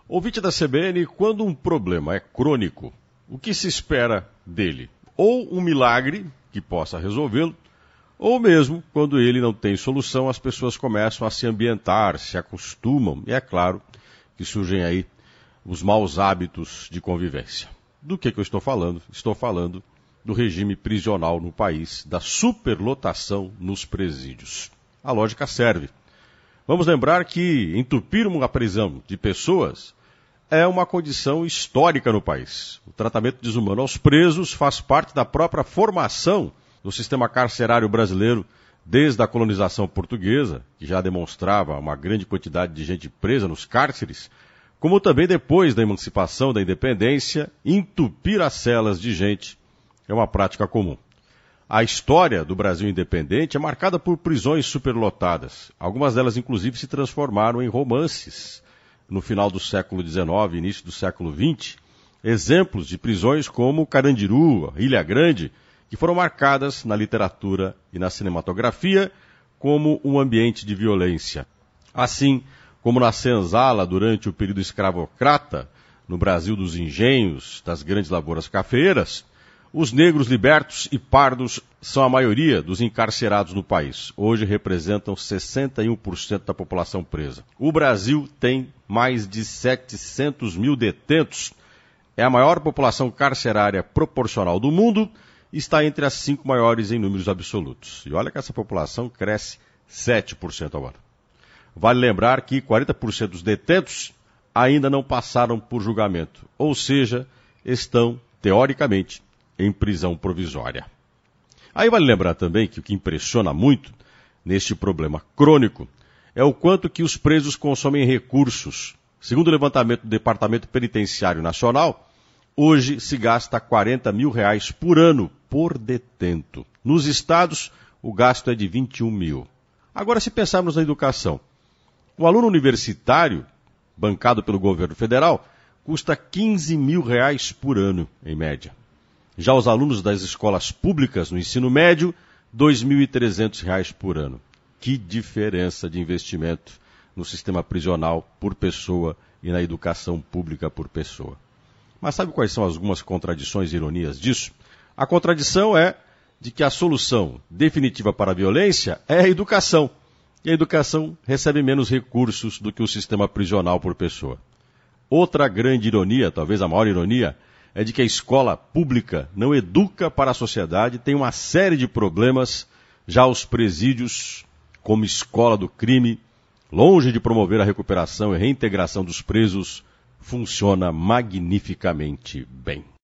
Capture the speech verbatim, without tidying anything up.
Ouvinte da C B N, quando um problema é crônico, o que se espera dele? Ou um milagre que possa resolvê-lo, ou mesmo, quando ele não tem solução, as pessoas começam a se ambientar, se acostumam, e é claro que surgem aí os maus hábitos de convivência. Do que, que eu estou falando? Estou falando do regime prisional no país, da superlotação nos presídios. A lógica serve. Vamos lembrar que entupir uma prisão de pessoas é uma condição histórica no país. O tratamento desumano aos presos faz parte da própria formação do sistema carcerário brasileiro desde a colonização portuguesa, que já demonstrava uma grande quantidade de gente presa nos cárceres, como também depois da emancipação da independência, entupir as celas de gente é uma prática comum. A história do Brasil independente é marcada por prisões superlotadas. Algumas delas, inclusive, se transformaram em romances no final do século dezenove, início do século vinte. Exemplos de prisões como Carandiru, Ilha Grande, que foram marcadas na literatura e na cinematografia como um ambiente de violência. Assim como na senzala durante o período escravocrata, no Brasil dos engenhos, das grandes lavouras cafeeiras, os negros libertos e pardos são a maioria dos encarcerados no país. Hoje representam sessenta e um por cento da população presa. O Brasil tem mais de setecentos mil detentos. É a maior população carcerária proporcional do mundo e está entre as cinco maiores em números absolutos. E olha que essa população cresce sete por cento ao ano. Vale lembrar que quarenta por cento dos detentos ainda não passaram por julgamento, ou seja, estão, teoricamente, em prisão provisória. Aí vale lembrar também que o que impressiona muito neste problema crônico é o quanto que os presos consomem recursos. Segundo o levantamento do Departamento Penitenciário Nacional, hoje se gasta quarenta mil reais por ano por detento. Nos estados, o gasto é de vinte e um mil. Agora, se pensarmos na educação, o aluno universitário, bancado pelo governo federal, custa quinze mil reais por ano, em média. Já os alunos das escolas públicas no ensino médio, dois mil e trezentos reais por ano. Que diferença de investimento no sistema prisional por pessoa e na educação pública por pessoa. Mas sabe quais são algumas contradições e ironias disso? A contradição é de que a solução definitiva para a violência é a educação. E a educação recebe menos recursos do que o sistema prisional por pessoa. Outra grande ironia, talvez a maior ironia, é de que a escola pública não educa para a sociedade, tem uma série de problemas, já os presídios, como escola do crime, longe de promover a recuperação e reintegração dos presos, funciona magnificamente